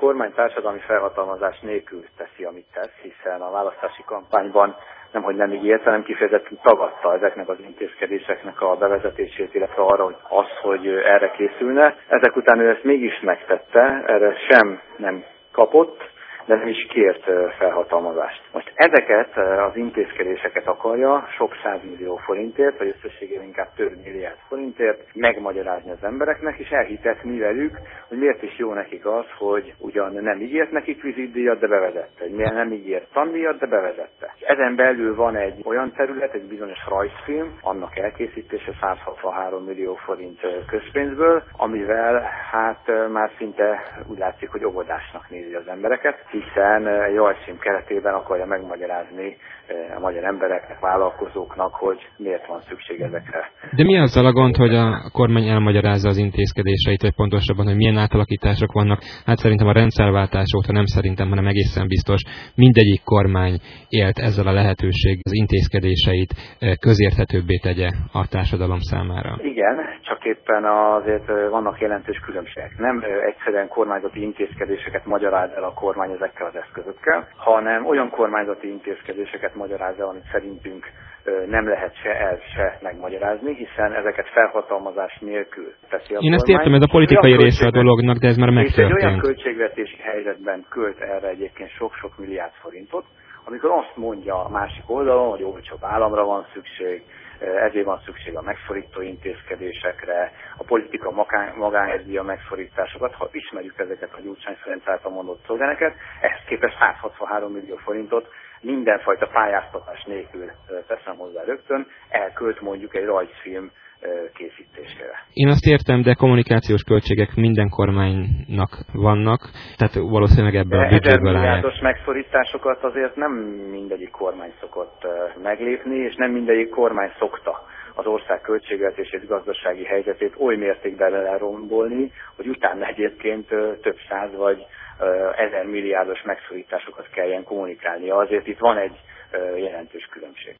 kormány társadalmi felhatalmazás nélkül teszi, amit tesz, hiszen a választási kampányban nemhogy nem ígért, hanem kifejezetten tagadta ezeknek az intézkedéseknek a bevezetését, illetve arra, hogy erre készülne. Ezek után ő ezt mégis megtette, erre sem nem kapott, de nem is kért felhatalmazást. Most ezeket az intézkedéseket akarja sok 100 millió forintért, vagy összességében inkább több milliárd forintért megmagyarázni az embereknek, és elhitetni velük, hogy miért is jó nekik az, hogy ugyan nem ígért nekik vizitdíjat, de bevezette. Hogy miért nem ígért tandíjat, de bevezette. És ezen belül van egy olyan terület, egy bizonyos rajzfilm, annak elkészítése 163 millió forint közpénzből, amivel hát már szinte úgy látszik, hogy óvodásnak nézi az embereket, hiszen egy rajzfilm keretében akarja megmagyarázni a magyar embereknek, vállalkozóknak, hogy miért van szükség ezekre. De mi azzal a gond, hogy a kormány elmagyarázza az intézkedéseit, vagy pontosabban, hogy milyen átalakítások vannak? Hát szerintem a rendszerváltás óta nem szerintem, hanem egészen biztos mindegyik kormány élt ezzel a lehetőség, az intézkedéseit közérthetőbbé tegye a társadalom számára. Igen, csak éppen azért vannak jelentős különbségek. Nem egyszerűen kormányzati intézkedéseket magyaráz el a kormány ezekkel az eszközökkel, hanem olyan kormányzati intézkedéseket magyaráz el, amit szerintünk nem lehet se megmagyarázni, hiszen ezeket felhatalmazás nélkül teszi a kormány. Én ezt értem, ez a politikai része a dolognak, de ez már megtörtént. És egy olyan költségvetési helyzetben költ erre egyébként sok-sok milliárd forintot, amikor azt mondja a másik oldalon, hogy olcsóbb államra van szükség, ezért van szükség a megszorító intézkedésekre, a politika magánhelyzdi megszorításokat, ha ismerjük ezeket a Gyurcsány Ferenc által mondott szlogeneket, ehhez képest 163 millió forintot mindenfajta pályáztatás nélkül teszem hozzá rögtön, elkölt mondjuk egy rajzfilm készítésére. Én azt értem, de kommunikációs költségek minden kormánynak vannak, tehát valószínűleg ebből a büdzséből állják. Milliárdos megszorításokat azért nem mindegyik kormány szokott meglépni, és nem mindegyik kormány szokta az ország költségvetését, gazdasági helyzetét oly mértékben lerombolni, hogy utána egyébként több száz vagy 1000 milliárdos megszorításokat kelljen kommunikálnia. Azért itt van egy jelentős különbség.